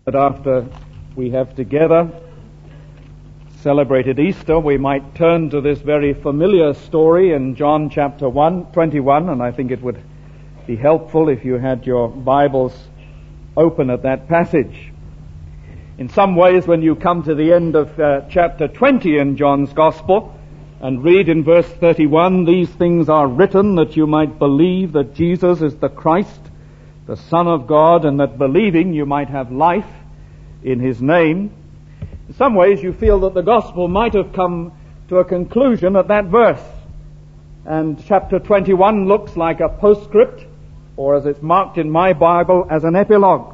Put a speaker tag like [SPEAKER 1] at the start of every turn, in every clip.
[SPEAKER 1] That after we have together celebrated Easter, we might turn to this very familiar story in John chapter 21, and I think it would be helpful if you had your Bibles open at that passage. In some ways, when you come to the end of chapter 20 in John's Gospel and read in verse 31, "These things are written that you might believe that Jesus is the Christ, the Son of God, and that believing you might have life in His name." In some ways you feel that the Gospel might have come to a conclusion at that verse. And chapter 21 looks like a postscript, or as it's marked in my Bible, as an epilogue.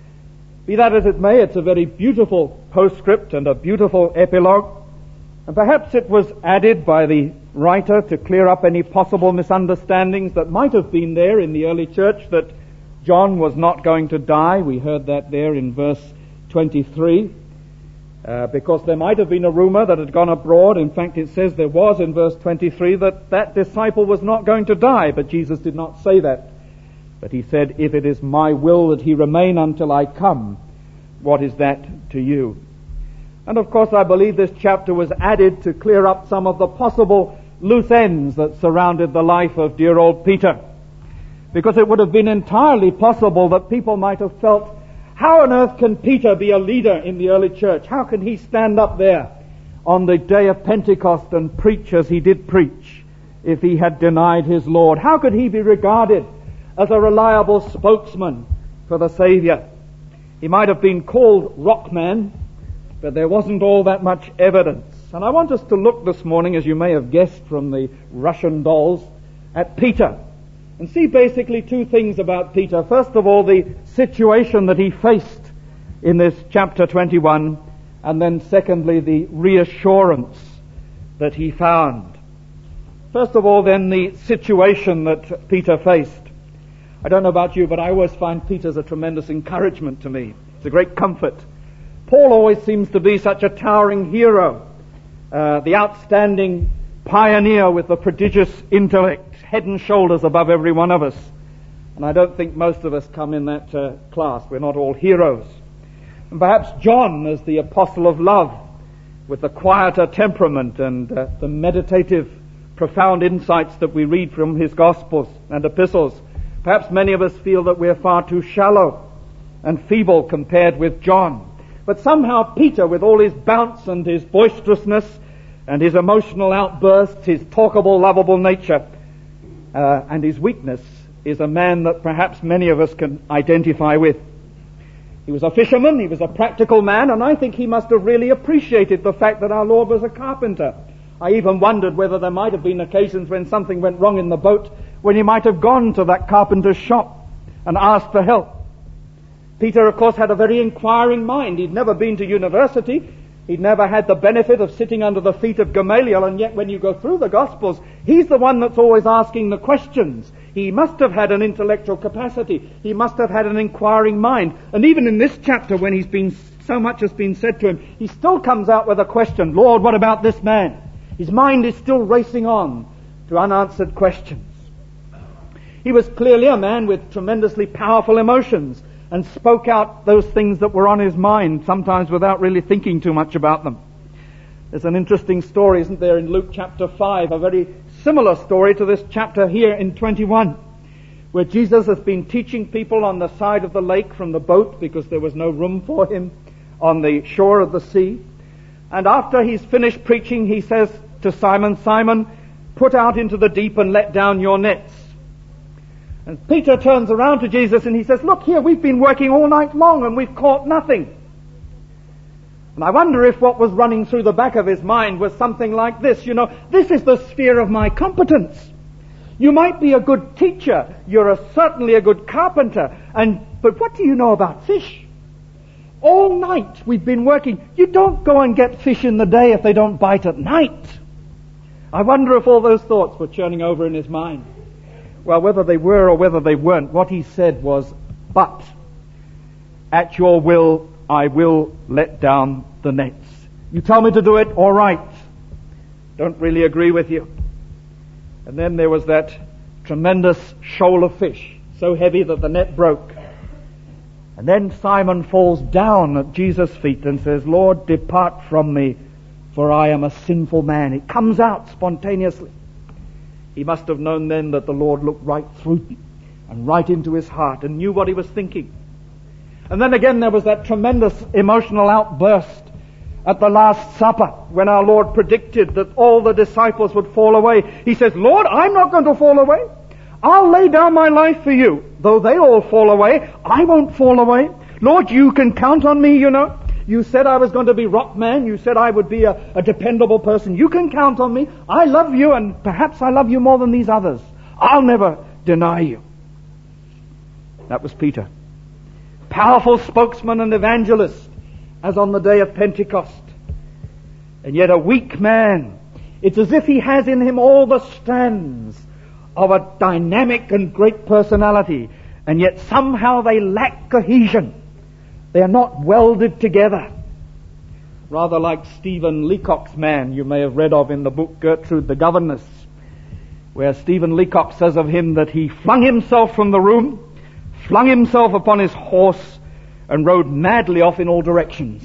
[SPEAKER 1] Be that as it may, it's a very beautiful postscript and a beautiful epilogue. And perhaps it was added by the writer to clear up any possible misunderstandings that might have been there in the early church, that John was not going to die. We heard that there in verse 23, because there might have been a rumor that had gone abroad. In fact, it says there was in verse 23 that disciple was not going to die, but Jesus did not say that. But He said, "If it is my will that he remain until I come, what is that to you?" And of course, I believe this chapter was added to clear up some of the possible loose ends that surrounded the life of dear old Peter. Because it would have been entirely possible that people might have felt, how on earth can Peter be a leader in the early church? How can he stand up there on the day of Pentecost and preach as he did preach if he had denied his Lord? How could he be regarded as a reliable spokesman for the Savior? He might have been called Rockman, but there wasn't all that much evidence. And I want us to look this morning, as you may have guessed from the Russian dolls, at Peter. And see basically two things about Peter. First of all, the situation that he faced in this chapter 21, and then secondly, the reassurance that he found. First of all, then, the situation that Peter faced. I don't know about you, but I always find Peter's a tremendous encouragement to me. It's a great comfort. Paul always seems to be such a towering hero, the outstanding pioneer with the prodigious intellect, head and shoulders above every one of us. And I don't think most of us come in that class. We're not all heroes. And perhaps John as the apostle of love, with the quieter temperament and the meditative, profound insights that we read from his Gospels and epistles. Perhaps many of us feel that we're far too shallow and feeble compared with John. But somehow Peter, with all his bounce and his boisterousness and his emotional outbursts, his talkable, lovable nature, and his weakness, is a man that perhaps many of us can identify with. He was a fisherman, he was a practical man, and I think he must have really appreciated the fact that our Lord was a carpenter. I even wondered whether there might have been occasions when something went wrong in the boat, when he might have gone to that carpenter's shop and asked for help. Peter, of course, had a very inquiring mind. He'd never been to university. He'd never had the benefit of sitting under the feet of Gamaliel, and yet when you go through the Gospels, he's the one that's always asking the questions. He must have had an intellectual capacity. He must have had an inquiring mind. And even in this chapter, when so much has been said to him, he still comes out with a question. "Lord, what about this man?" His mind is still racing on to unanswered questions. He was clearly a man with tremendously powerful emotions, and spoke out those things that were on his mind, sometimes without really thinking too much about them. There's an interesting story, isn't there, in Luke chapter 5, a very similar story to this chapter here in 21, where Jesus has been teaching people on the side of the lake from the boat because there was no room for him on the shore of the sea. And after he's finished preaching, he says to Simon, "Simon, put out into the deep and let down your nets." And Peter turns around to Jesus and he says, "Look here, we've been working all night long and we've caught nothing." And I wonder if what was running through the back of his mind was something like this. This is the sphere of my competence. You might be a good teacher, you're certainly a good carpenter, but what do you know about fish? All night we've been working. You don't go and get fish in the day if they don't bite at night. I wonder if all those thoughts were churning over in his mind. Well, whether they were or whether they weren't, what he said was, "But at your will I will let down the nets. You tell me to do it, all right. Don't really agree with you." And then there was that tremendous shoal of fish, so heavy that the net broke. And then Simon falls down at Jesus' feet and says, Lord, depart from me, for I am a sinful man. It comes out spontaneously. He must have known then that the Lord looked right through him and right into his heart and knew what he was thinking. And then again there was that tremendous emotional outburst at the Last Supper when our Lord predicted that all the disciples would fall away. He says, Lord, I'm not going to fall away. I'll lay down my life for you. Though they all fall away, I won't fall away. Lord, you can count on me, you know. You said I was going to be rock man. You said I would be a dependable person. You can count on me. I love you, and perhaps I love you more than these others. I'll never deny you. That was Peter. Powerful spokesman and evangelist, as on the day of Pentecost. And yet a weak man. It's as if he has in him all the strands of a dynamic and great personality, and yet somehow they lack cohesion. They are not welded together. Rather like Stephen Leacock's man you may have read of in the book Gertrude the Governess, where Stephen Leacock says of him that he flung himself from the room, flung himself upon his horse, and rode madly off in all directions.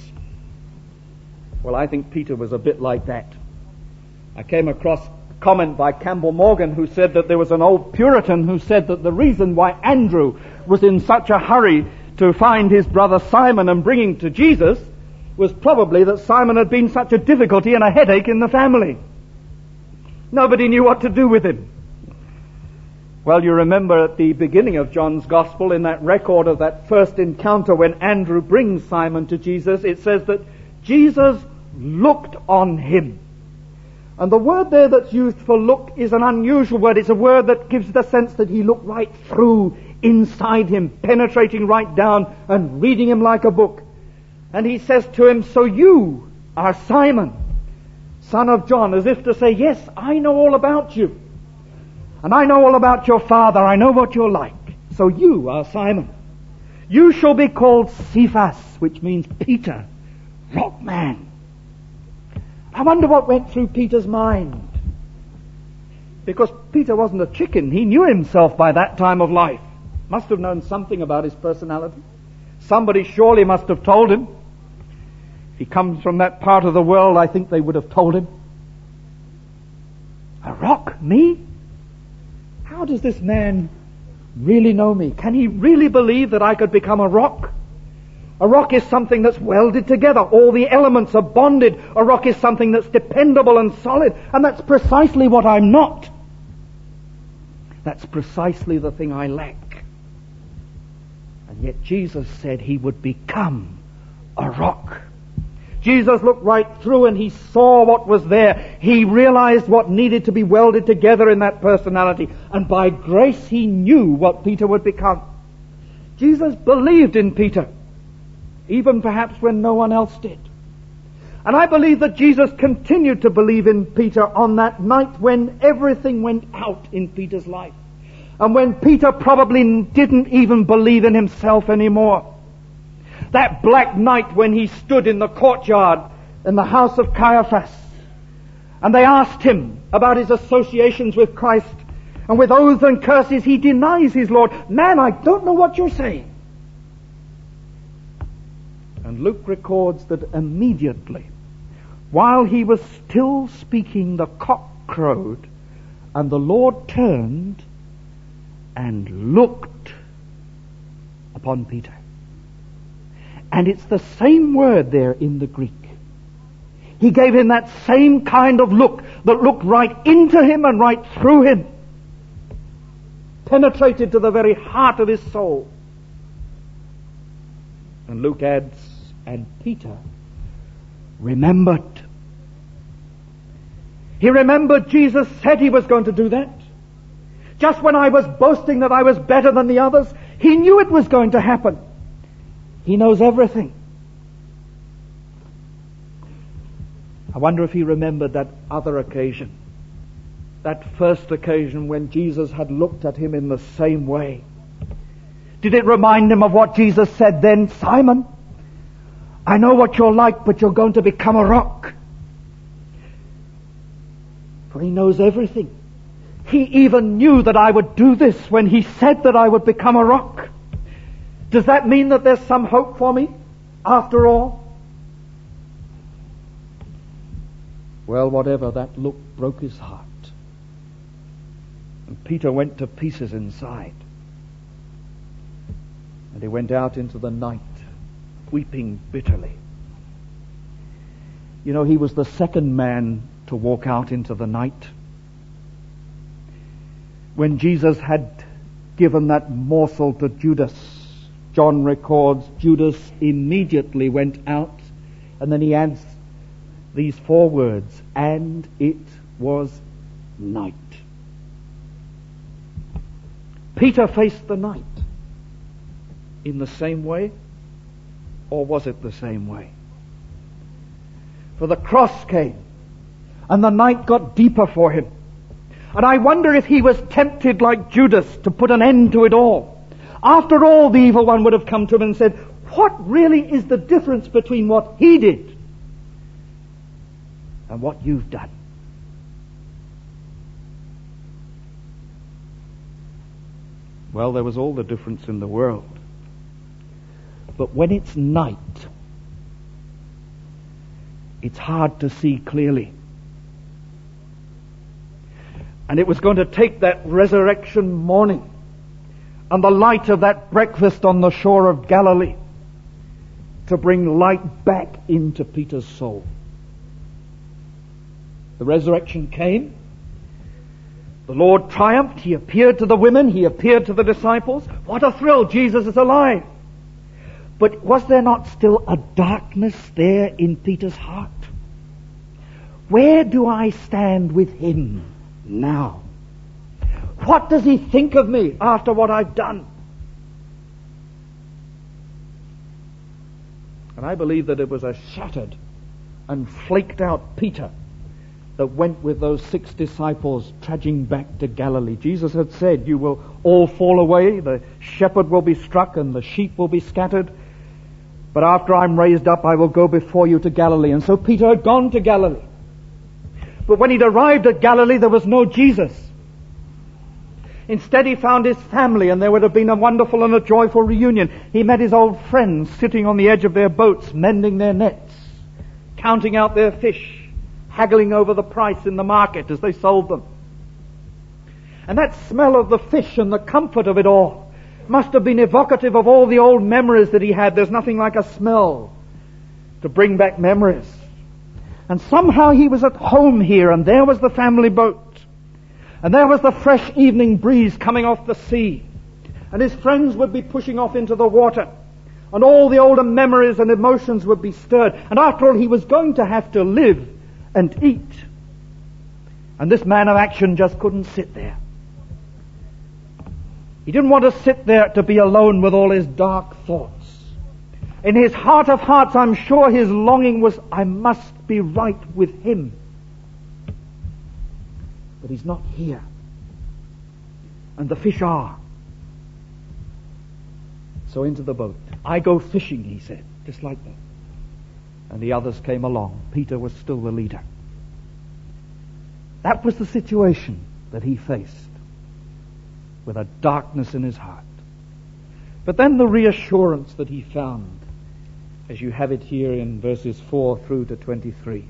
[SPEAKER 1] Well, I think Peter was a bit like that. I came across comment by Campbell Morgan, who said that there was an old Puritan who said that the reason why Andrew was in such a hurry to find his brother Simon and bring him to Jesus was probably that Simon had been such a difficulty and a headache in the family. Nobody knew what to do with him. Well, you remember at the beginning of John's Gospel, in that record of that first encounter when Andrew brings Simon to Jesus, it says that Jesus looked on him. And the word there that's used for look is an unusual word. It's a word that gives the sense that he looked right through, inside him, penetrating right down and reading him like a book. And he says to him, so you are Simon, son of John, as if to say, yes, I know all about you. And I know all about your father. I know what you're like. So you are Simon. You shall be called Cephas, which means Peter, rock man. I wonder what went through Peter's mind. Because Peter wasn't a chicken. He knew himself by that time of life. Must have known something about his personality. Somebody surely must have told him. If he comes from that part of the world, I think they would have told him. A rock? Me? How does this man really know me? Can he really believe that I could become a rock? A rock is something that's welded together. All the elements are bonded. A rock is something that's dependable and solid. And that's precisely what I'm not. That's precisely the thing I lack. And yet Jesus said he would become a rock. Jesus looked right through and he saw what was there. He realized what needed to be welded together in that personality. And by grace he knew what Peter would become. Jesus believed in Peter, even perhaps when no one else did. And I believe that Jesus continued to believe in Peter on that night when everything went out in Peter's life. And when Peter probably didn't even believe in himself anymore. That black night when he stood in the courtyard in the house of Caiaphas. And they asked him about his associations with Christ. And with oaths and curses he denies his Lord. Man, I don't know what you're saying. And Luke records that immediately, while he was still speaking, the cock crowed, and the Lord turned and looked upon Peter. And it's the same word there in the Greek. He gave him that same kind of look that looked right into him and right through him, penetrated to the very heart of his soul. And Luke adds, and Peter remembered. He remembered Jesus said he was going to do that. Just when I was boasting that I was better than the others, he knew it was going to happen. He knows everything. I wonder if he remembered that other occasion, that first occasion when Jesus had looked at him in the same way. Did it remind him of what Jesus said then? Simon, I know what you're like, but you're going to become a rock. For he knows everything. He even knew that I would do this when he said that I would become a rock. Does that mean that there's some hope for me after all? Well, whatever, that look broke his heart. And Peter went to pieces inside. And he went out into the night, weeping bitterly. You know, he was the second man to walk out into the night. When Jesus had given that morsel to Judas, John records Judas immediately went out, and then he adds these 4 words, and it was night. Peter faced the night in the same way, or was it the same way? For the cross came, and the night got deeper for him. And I wonder if he was tempted like Judas to put an end to it all. After all, the evil one would have come to him and said, what really is the difference between what he did and what you've done? Well, there was all the difference in the world. But when it's night, it's hard to see clearly. And it was going to take that resurrection morning and the light of that breakfast on the shore of Galilee to bring light back into Peter's soul. The resurrection came. The Lord triumphed. He appeared to the women. He appeared to the disciples. What a thrill! Jesus is alive. But was there not still a darkness there in Peter's heart? Where do I stand with him now? What does he think of me after what I've done? And I believe that it was a shattered and flaked out Peter that went with those 6 disciples trudging back to Galilee. Jesus had said, you will all fall away, the shepherd will be struck and the sheep will be scattered, but after I'm raised up I will go before you to Galilee. And so Peter had gone to Galilee. But when he'd arrived at Galilee, there was no Jesus. Instead, he found his family, and there would have been a wonderful and a joyful reunion. He met his old friends sitting on the edge of their boats, mending their nets, counting out their fish, haggling over the price in the market as they sold them. And that smell of the fish and the comfort of it all must have been evocative of all the old memories that he had. There's nothing like a smell to bring back memories. And somehow he was at home here, and there was the family boat. And there was the fresh evening breeze coming off the sea. And his friends would be pushing off into the water. And all the older memories and emotions would be stirred. And after all, he was going to have to live and eat. And this man of action just couldn't sit there. He didn't want to sit there to be alone with all his dark thoughts. In his heart of hearts, I'm sure his longing was, I must be right with him. But he's not here. And the fish are. So into the boat. I go fishing, he said, just like that. And the others came along. Peter was still the leader. That was the situation that he faced, with a darkness in his heart. But then the reassurance that he found, as you have it here in verses 4 through to 23.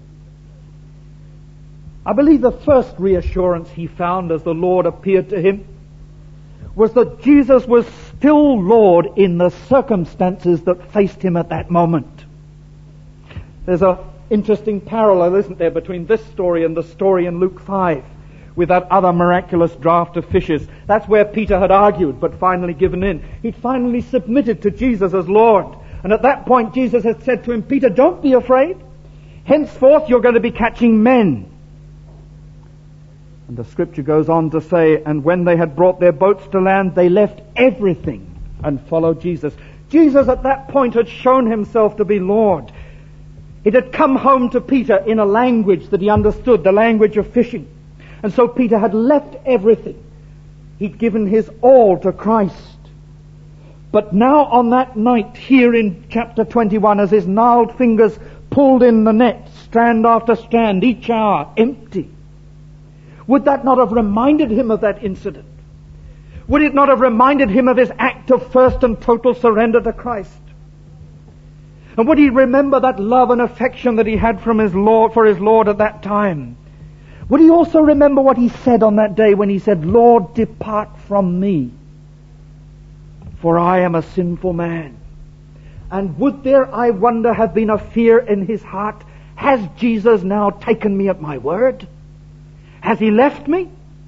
[SPEAKER 1] I believe the first reassurance he found as the Lord appeared to him was that Jesus was still Lord in the circumstances that faced him at that moment. There's an interesting parallel, isn't there, between this story and the story in Luke 5 with that other miraculous draught of fishes. That's where Peter had argued but finally given in. He'd finally submitted to Jesus as Lord. And at that point Jesus had said to him, Peter, don't be afraid. Henceforth you're going to be catching men. And the scripture goes on to say, and when they had brought their boats to land, they left everything and followed Jesus. Jesus at that point had shown himself to be Lord. It had come home to Peter in a language that he understood, the language of fishing. And so Peter had left everything. He'd given his all to Christ. But now on that night here in chapter 21, as his gnarled fingers pulled in the net, strand after strand, each hour empty, would that not have reminded him of that incident? Would it not have reminded him of his act of first and total surrender to Christ? And would he remember that love and affection that he had from his Lord, for his Lord at that time? Would he also remember what he said on that day when he said, "Lord, depart from me, for I am a sinful man"? And would there, I wonder, have been a fear in his heart? Has Jesus now taken me at my word? Has he left me?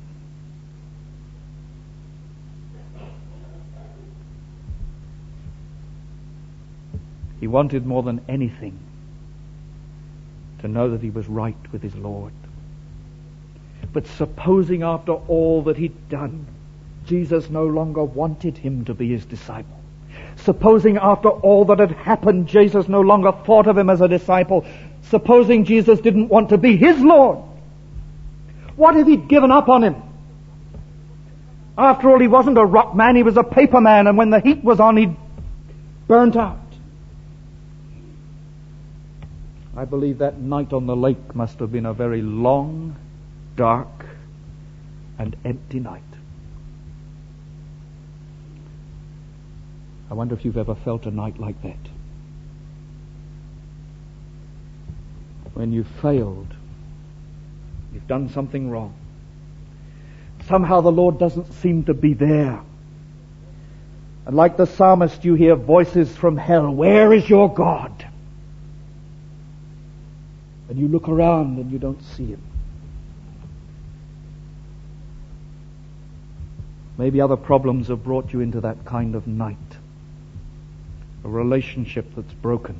[SPEAKER 1] He wanted more than anything to know that he was right with his Lord. But supposing after all that he'd done, Jesus no longer wanted him to be his disciple. Supposing after all that had happened, Jesus no longer thought of him as a disciple. Supposing Jesus didn't want to be his Lord. What if he'd given up on him? After all, he wasn't a rock man, he was a paper man, and when the heat was on, he'd burnt out. I believe that night on the lake must have been a very long, dark, and empty night. I wonder if you've ever felt a night like that. When you've failed, you've done something wrong. Somehow the Lord doesn't seem to be there. And like the psalmist, you hear voices from hell, "Where is your God?" And you look around and you don't see him. Maybe other problems have brought you into that kind of night. A relationship that's broken.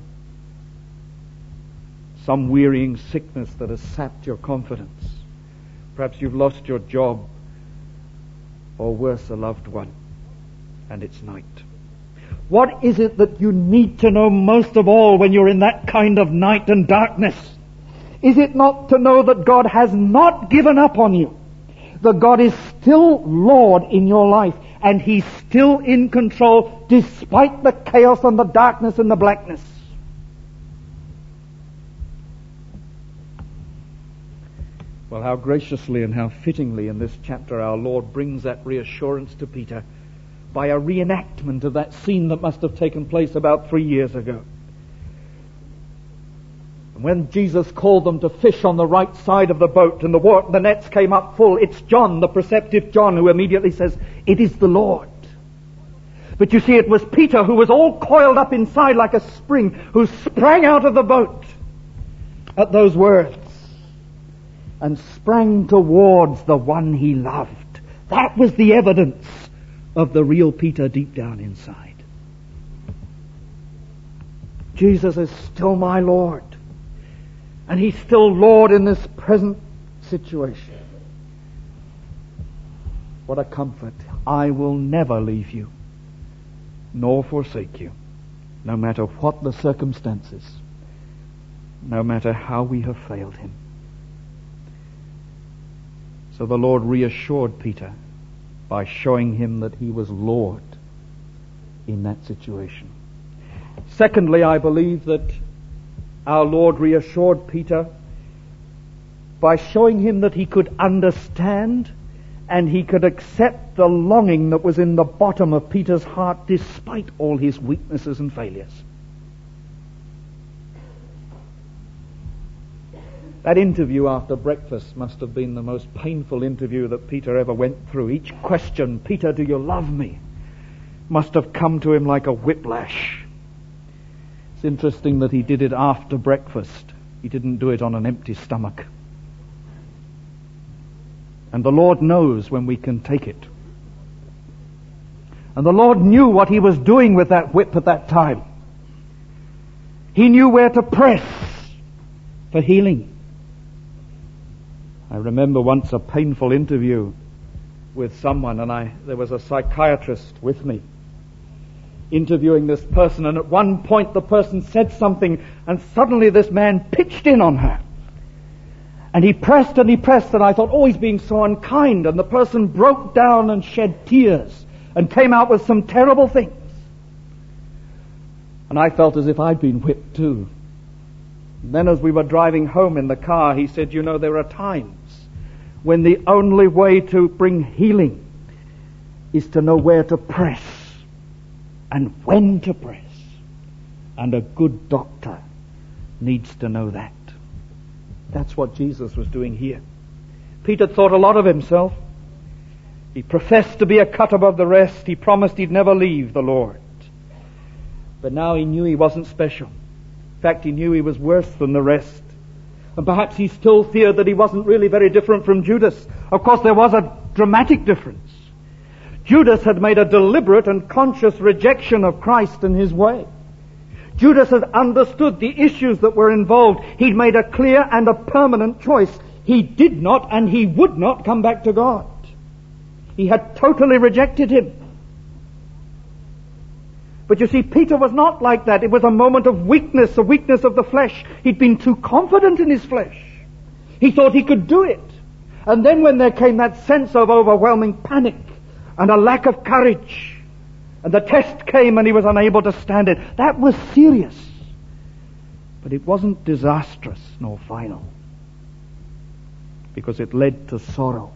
[SPEAKER 1] Some wearying sickness that has sapped your confidence. Perhaps you've lost your job, or worse, a loved one, and it's night. What is it that you need to know most of all when you're in that kind of night and darkness? Is it not to know that God has not given up on you? That God is still Lord in your life, and He's still in control despite the chaos and the darkness and the blackness. Well, how graciously and how fittingly in this chapter our Lord brings that reassurance to Peter by a reenactment of that scene that must have taken place about 3 years ago. And when Jesus called them to fish on the right side of the boat and the nets came up full, it's John, the perceptive John, who immediately says, "It is the Lord." But you see, it was Peter who was all coiled up inside like a spring, who sprang out of the boat at those words and sprang towards the one he loved. That was the evidence of the real Peter deep down inside. Jesus is still my Lord. And He's still Lord in this present situation. What a comfort. I will never leave you, nor forsake you, no matter what the circumstances, no matter how we have failed Him. So the Lord reassured Peter by showing him that he was Lord in that situation. Secondly, I believe that our Lord reassured Peter by showing him that he could understand and he could accept the longing that was in the bottom of Peter's heart despite all his weaknesses and failures. That interview after breakfast must have been the most painful interview that Peter ever went through. Each question, "Peter, do you love me?" must have come to him like a whiplash. It's interesting that he did it after breakfast. He didn't do it on an empty stomach. And the Lord knows when we can take it. And the Lord knew what He was doing with that whip at that time. He knew where to press for healing. I remember once a painful interview with someone, and there was a psychiatrist with me interviewing this person, and at one point the person said something, and suddenly this man pitched in on her. And he pressed, and I thought, oh, he's being so unkind, and the person broke down and shed tears and came out with some terrible things. And I felt as if I'd been whipped too. And then as we were driving home in the car, he said, "You know, there are times when the only way to bring healing is to know where to press and when to press. And a good doctor needs to know that. That's what Jesus was doing here. Peter thought a lot of himself. He professed to be a cut above the rest. He promised he'd never leave the Lord. But now he knew he wasn't special. In fact, he knew he was worse than the rest. And perhaps he still feared that he wasn't really very different from Judas. Of course, there was a dramatic difference. Judas had made a deliberate and conscious rejection of Christ and his way. Judas had understood the issues that were involved. He'd made a clear and a permanent choice. He did not and he would not come back to God. He had totally rejected him. But you see, Peter was not like that. It was a moment of weakness, a weakness of the flesh. He'd been too confident in his flesh. He thought he could do it. And then when there came that sense of overwhelming panic and a lack of courage, and the test came and he was unable to stand it, that was serious. But it wasn't disastrous nor final, because it led to sorrow.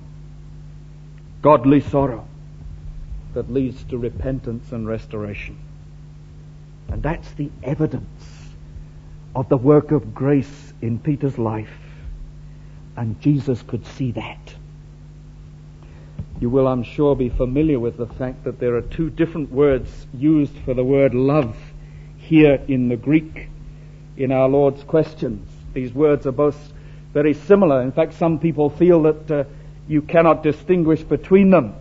[SPEAKER 1] Godly sorrow that leads to repentance and restoration. And that's the evidence of the work of grace in Peter's life. And Jesus could see that. You will, I'm sure, be familiar with the fact that there are two different words used for the word love here in the Greek in our Lord's questions. These words are both very similar. In fact, some people feel that you cannot distinguish between them.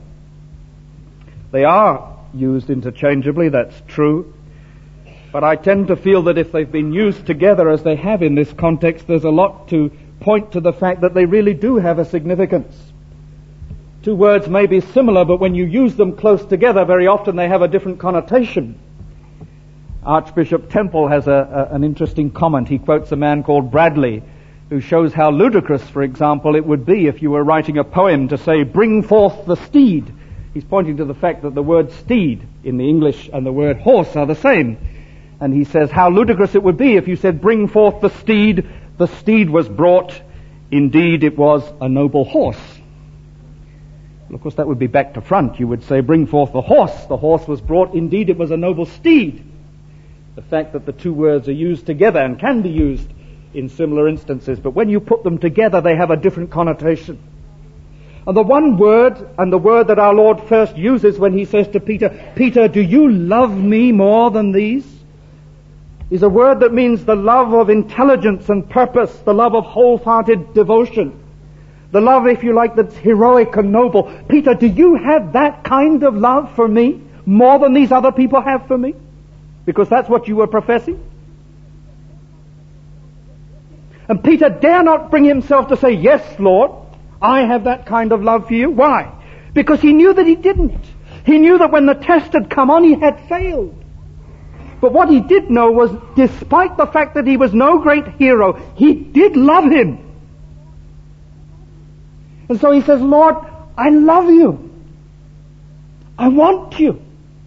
[SPEAKER 1] They are used interchangeably, that's true. But I tend to feel that if they've been used together as they have in this context, there's a lot to point to the fact that they really do have a significance. Two words may be similar, but when you use them close together, very often they have a different connotation. Archbishop Temple has an interesting comment. He quotes a man called Bradley, who shows how ludicrous, for example, it would be if you were writing a poem to say, "Bring forth the steed." He's pointing to the fact that the word steed in the English and the word horse are the same. And he says how ludicrous it would be if you said, "Bring forth the steed was brought, indeed it was a noble horse." Well, of course that would be back to front. You would say, "Bring forth the horse was brought, indeed it was a noble steed." The fact that the two words are used together and can be used in similar instances, but when you put them together they have a different connotation. And the one word, and the word that our Lord first uses when he says to Peter, "Peter, do you love me more than these?" is a word that means the love of intelligence and purpose, the love of wholehearted devotion, the love, if you like, that's heroic and noble. Peter, do you have that kind of love for me more than these other people have for me? Because that's what you were professing. And Peter dare not bring himself to say, "Yes, Lord, I have that kind of love for you." Why? Because he knew that he didn't. He knew that when the test had come on, he had failed. But what he did know was, despite the fact that he was no great hero, he did love him. And so he says, "Lord, I love you. I want you."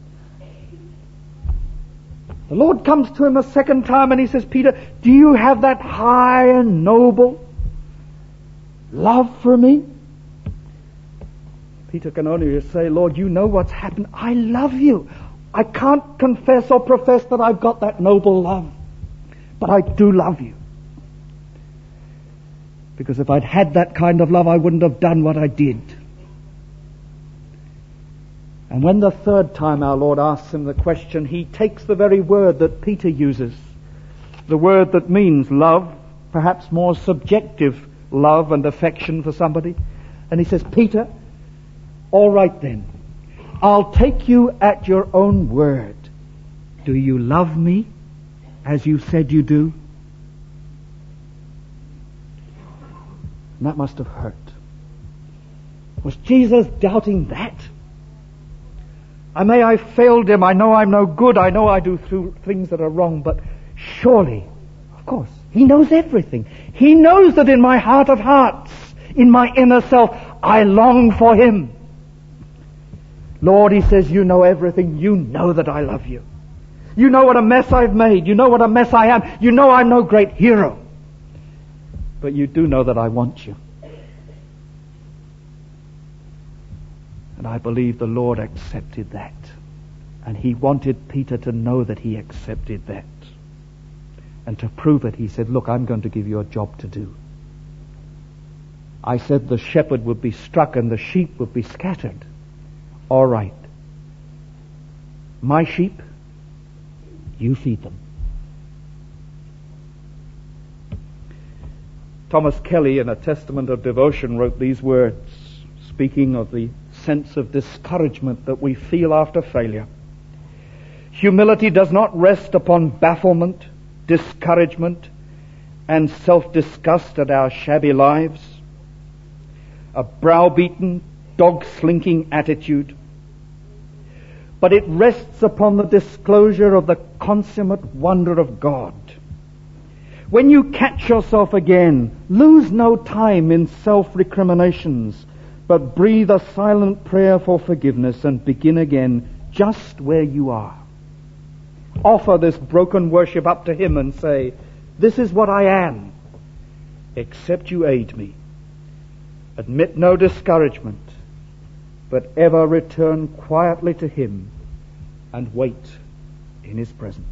[SPEAKER 1] The Lord comes to him a second time and he says, "Peter, do you have that high and noble love for me?" Peter can only say, "Lord, you know what's happened. I love you. I can't confess or profess that I've got that noble love, but I do love you. Because if I'd had that kind of love, I wouldn't have done what I did." And when the third time our Lord asks him the question, he takes the very word that Peter uses, the word that means love, perhaps more subjective love and affection for somebody. And he says, "Peter, all right then, I'll take you at your own word. Do you love me as you said you do?" And that must have hurt. Was Jesus doubting that? I may have failed him. I know I'm no good. I know I do things that are wrong. But surely, of course, he knows everything. He knows that in my heart of hearts, in my inner self, I long for him. "Lord," he says, "you know everything. You know that I love you. You know what a mess I've made. You know what a mess I am. You know I'm no great hero. But you do know that I want you." And I believe the Lord accepted that. And he wanted Peter to know that he accepted that. And to prove it, he said, look, I'm going to give you a job to do. I said the shepherd would be struck and the sheep would be scattered. All right. My sheep, you feed them. Thomas Kelly, in A Testament of Devotion, wrote these words, speaking of the sense of discouragement that we feel after failure. Humility does not rest upon bafflement, discouragement, and self-disgust at our shabby lives, a browbeaten, dog-slinking attitude, but it rests upon the disclosure of the consummate wonder of God. When you catch yourself again, lose no time in self-recriminations, but breathe a silent prayer for forgiveness and begin again just where you are. Offer this broken worship up to him and say, this is what I am, except you aid me. Admit no discouragement, but ever return quietly to him and wait in his presence.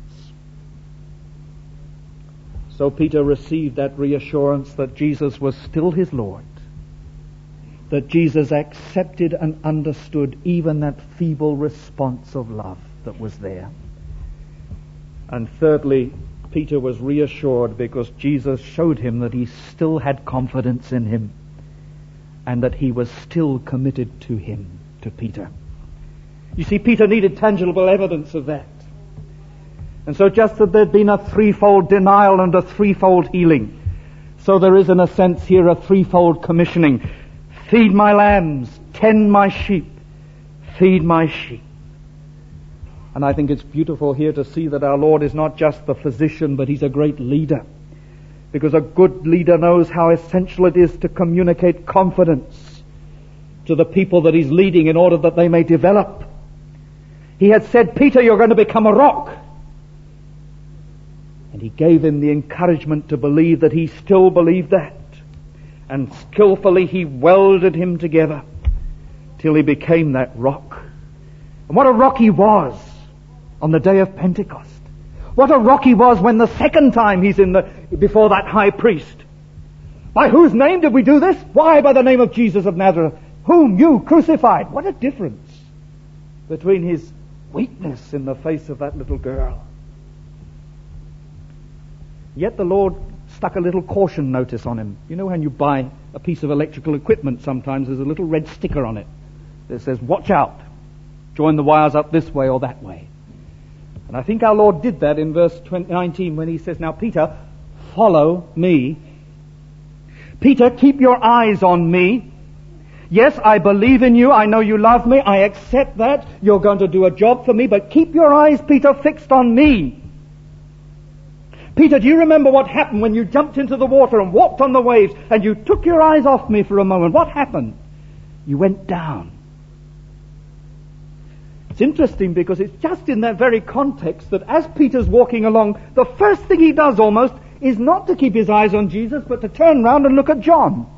[SPEAKER 1] So Peter received that reassurance that Jesus was still his Lord, that Jesus accepted and understood even that feeble response of love that was there. And thirdly, Peter was reassured because Jesus showed him that he still had confidence in him and that he was still committed to him, to Peter. You see, Peter needed tangible evidence of that. And so just as there'd been a threefold denial and a threefold healing, so there is in a sense here a threefold commissioning. Feed my lambs, tend my sheep, feed my sheep. And I think it's beautiful here to see that our Lord is not just the physician, but he's a great leader. Because a good leader knows how essential it is to communicate confidence to the people that he's leading in order that they may develop. He had said, Peter, you're going to become a rock. And he gave him the encouragement to believe that he still believed that. And skillfully he welded him together till he became that rock. And what a rock he was on the day of Pentecost. What a rock he was when the second time he's before that high priest. By whose name did we do this? Why, by the name of Jesus of Nazareth, whom you crucified. What a difference between his weakness in the face of that little girl. Yet the Lord stuck a little caution notice on him. You know when you buy a piece of electrical equipment, sometimes there's a little red sticker on it that says, watch out, join the wires up this way or that way. And I think our Lord did that in verse 19 when he says, now Peter, follow me. Peter, keep your eyes on me. Yes, I believe in you. I know you love me. I accept that. You're going to do a job for me. But keep your eyes, Peter, fixed on me. Peter, do you remember what happened when you jumped into the water and walked on the waves and you took your eyes off me for a moment? What happened? You went down. It's interesting because it's just in that very context that as Peter's walking along, the first thing he does almost is not to keep his eyes on Jesus, but to turn round and look at John.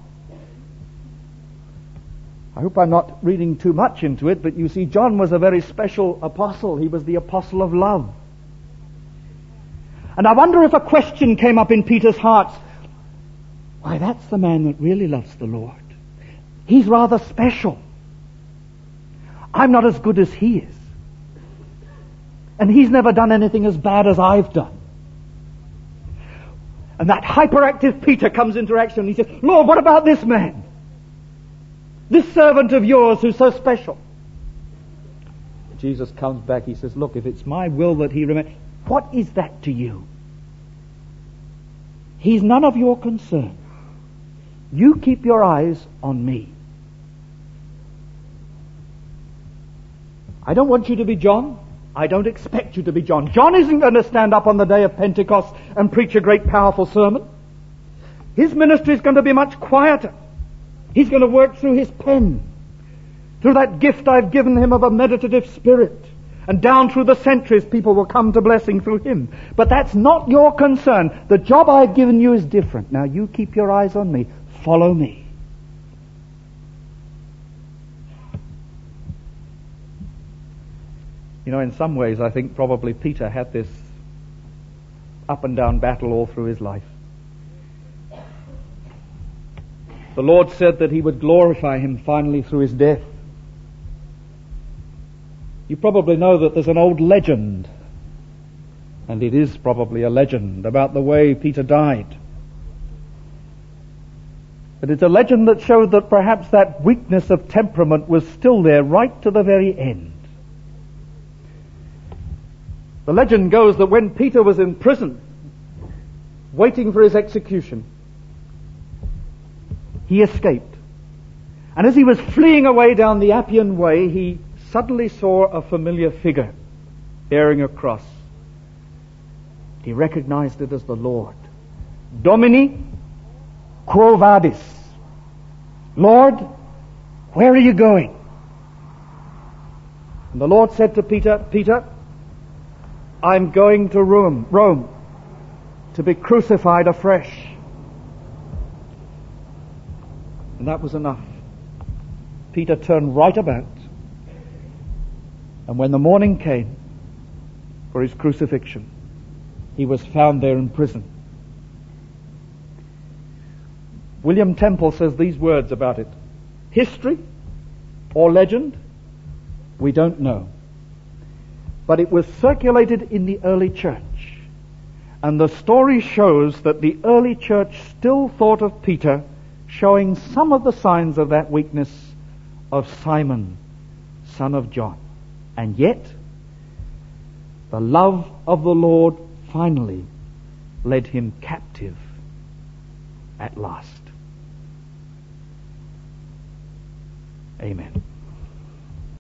[SPEAKER 1] I hope I'm not reading too much into it, but you see, John was a very special apostle. He was the apostle of love. And I wonder if a question came up in Peter's heart. Why, that's the man that really loves the Lord. He's rather special. I'm not as good as he is. And he's never done anything as bad as I've done. And that hyperactive Peter comes into action and he says, Lord, what about this man? This servant of yours who's so special. Jesus comes back, he says, look, if it's my will that he remain, what is that to you? He's none of your concern. You keep your eyes on me. I don't want you to be John. I don't expect you to be John. John isn't going to stand up on the day of Pentecost and preach a great powerful sermon. His ministry is going to be much quieter. He's going to work through his pen, through that gift I've given him of a meditative spirit. And down through the centuries, people will come to blessing through him. But that's not your concern. The job I've given you is different. Now you keep your eyes on me. Follow me. You know, in some ways I think probably Peter had this up and down battle all through his life. The Lord said that he would glorify him finally through his death. You probably know that there's an old legend, and it is probably a legend, about the way Peter died. But it's a legend that showed that perhaps that weakness of temperament was still there right to the very end. The legend goes that when Peter was in prison, waiting for his execution, he escaped. And as he was fleeing away down the Appian Way, he suddenly saw a familiar figure bearing a cross. He recognized it as the Lord. Domini, quo vadis? Lord, where are you going? And the Lord said to Peter, Peter, I'm going to Rome to be crucified afresh. And that was enough. Peter turned right about. And when the morning came for his crucifixion, he was found there in prison. William Temple says these words about it. History or legend? We don't know. But it was circulated in the early church. And the story shows that the early church still thought of Peter showing some of the signs of that weakness of Simon, son of John. And yet, the love of the Lord finally led him captive at last. Amen.